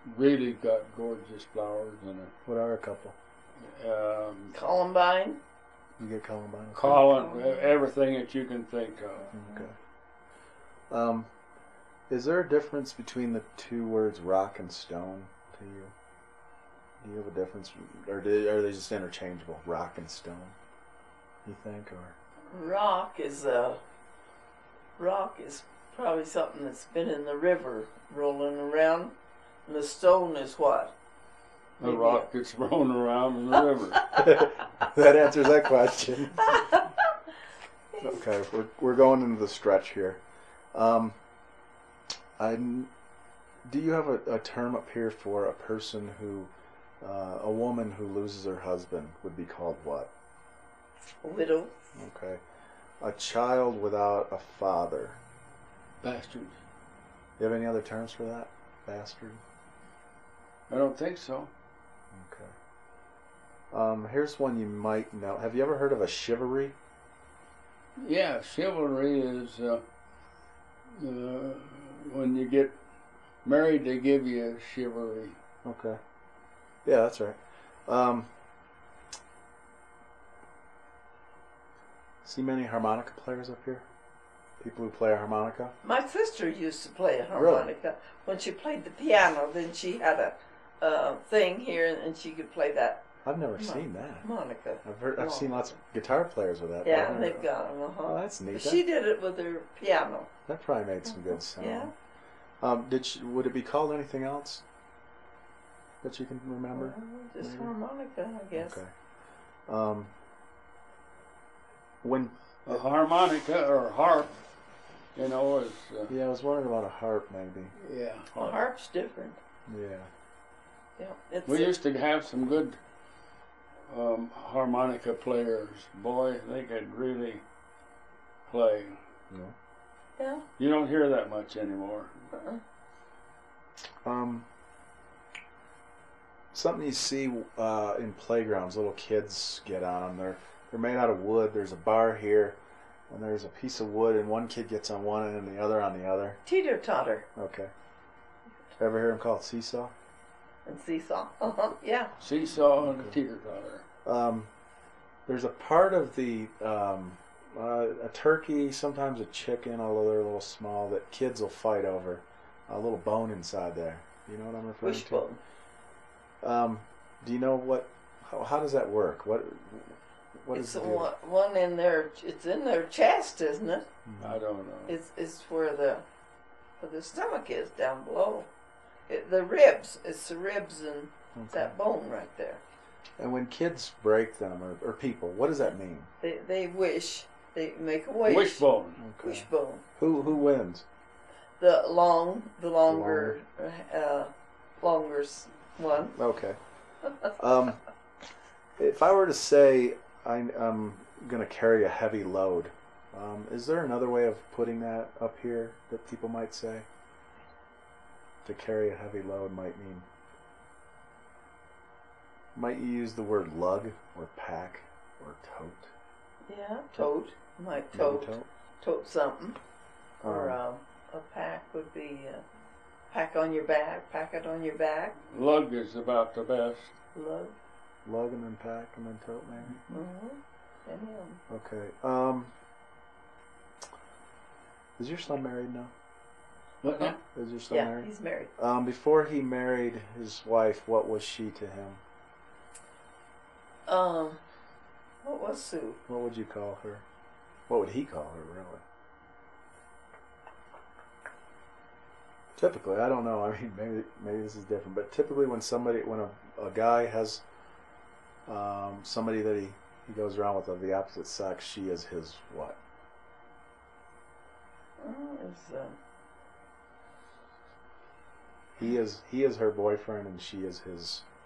really got gorgeous flowers in it. What are a couple? Columbine. You get Columbine. Everything that you can think of. Okay. Is there a difference between the two words rock and stone to you? Do you have a difference, or are they just interchangeable? Rock and stone, you think, or Rock is probably something that's been in the river rolling around, and the stone is what? The rock that's rolling around in the river. that answers that question. Okay, we're going into the stretch here. Do you have a term up here for a person who, a woman who loses her husband would be called what? Widow. Okay. A child without a father. Bastard. You have any other terms for that? Bastard? I don't think so. Okay. Here's one you might know. Have you ever heard of a chivalry? Yeah, chivalry is when you get married, they give you a chivalry. Okay. Yeah, that's right. See many harmonica players up here? People who play a harmonica? My sister used to play a harmonica. Really? When she played the piano, then she had a thing here, and she could play that. I've never seen that. Harmonica. I've seen lots of guitar players with that. Yeah, and they've got them. Oh, that's neat. She did it with her piano. That probably made some good sound. Yeah. Would it be called anything else that you can remember? Just maybe? Harmonica, I guess. Okay. When a harmonica or harp, is. Yeah, I was wondering about a harp, maybe. Yeah. A harp's different. Yeah. Yeah. We used to have some good harmonica players. Boy, they could really play. Yeah. Yeah. You don't hear that much anymore. Something you see in playgrounds, little kids get on them. They're made out of wood. There's a bar here, and there's a piece of wood, and one kid gets on one end and the other on the other. Teeter-totter. Okay. Ever hear them call it seesaw? And seesaw. Yeah. Seesaw and a teeter-totter. There's a part of the a turkey, sometimes a chicken, although they're a little small, that kids will fight over. A little bone inside there. You know what I'm referring Wishbone. Do you know what? How does that work? What it's is the one in their? It's in their chest, isn't it? I don't know. It's where the stomach is down below. The ribs. It's the ribs and that bone right there. And when kids break them, or people, what does that mean? They wish. They make a wish. Wishbone. Okay. Wishbone. Who wins? The longer one. Okay. If I were to say I'm going to carry a heavy load, is there another way of putting that up here that people might say? To carry a heavy load might you use the word lug or pack or tote? Yeah, tote. Might tote something. Or a pack would be pack on your back, pack it on your back. Lug is about the best. Lug and then pack and then tote, maybe? Mm-hmm. Okay. Is your son married now? What now? Is your son married? Yeah, he's married. Before he married his wife, what was she to him? What was Sue? What would you call her? What would he call her, really? Typically, I don't know. I mean, maybe this is different, but typically when a guy has somebody that he goes around with of the opposite sex, she is his what? He is her boyfriend, and she is his